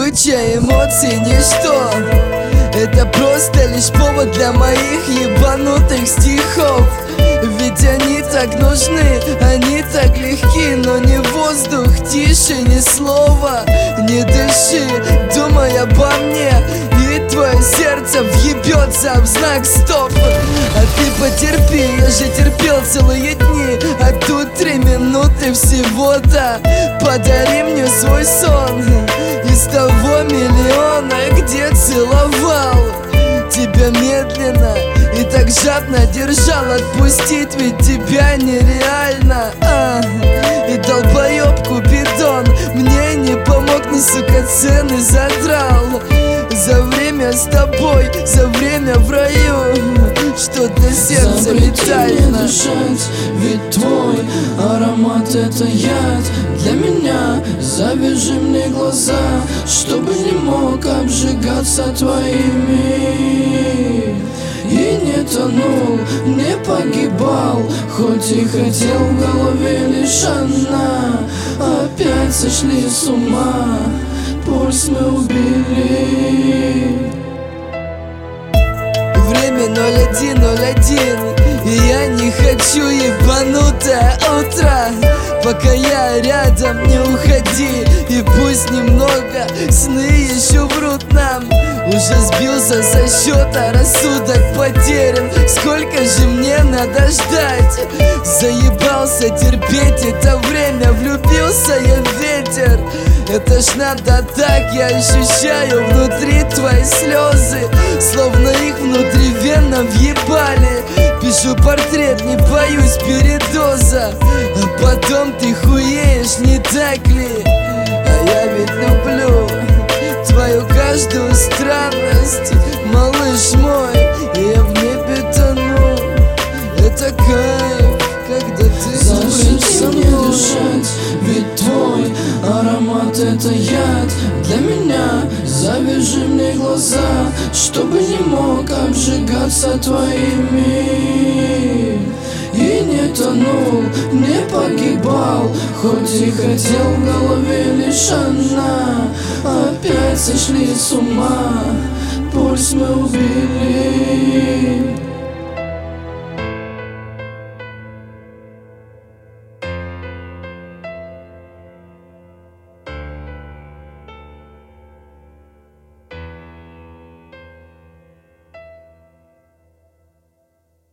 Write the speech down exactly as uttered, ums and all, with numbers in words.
добыча эмоций ничто. Это просто лишь повод для моих ебанутых стихов. Ведь они так нужны, они так легки. Но не воздух, тише, ни слова. Не дыши, думай обо мне, и твое сердце въебется в знак стоп. А ты потерпи, я же терпел целые дни, а тут три минуты всего-то. Подари мне свой сон из того миллиона, где целовал тебя медленно и так жадно держал. Отпустить ведь тебя нереально, а, и долбоёб Купидон мне не помог, но, сука, цены задрал. За время с тобой, за время в раю, что для сердца витально. Дышать, ведь твой аромат — это яд для меня. Завяжи мне глаза, чтобы не мог обжигаться твоими. И не тонул, не погибал, хоть и хотел, в голове лишь одна. Опять сошли с ума, пульс мы убили. Время ноль один ноль один, и я не хочу ебанутое утро. Пока я рядом, не уходи, и пусть немного сны еще врут нам. Уже сбился со счета, рассудок потерян. Сколько же мне надо ждать? Заебался терпеть это время, влюбился я в ветер. Это ж надо так, я ощущаю внутри твои слезы, словно их внутривенно въебали. Пишу портрет, не боюсь передоза, а потом ты хуеешь, не так ли? А я ведь люблю твою каждую странность, малыш мой, и я в небе тону. Это кайф, когда ты Запрети со мне мной. дышать, ведь твой аромат — это яд для меня. Завяжи мне глаза, чтобы не мог обжигаться твоими. И не тонул, не погибал, хоть и хотел, в голове лишь одна. Опять сошли с ума, пульс мы убили.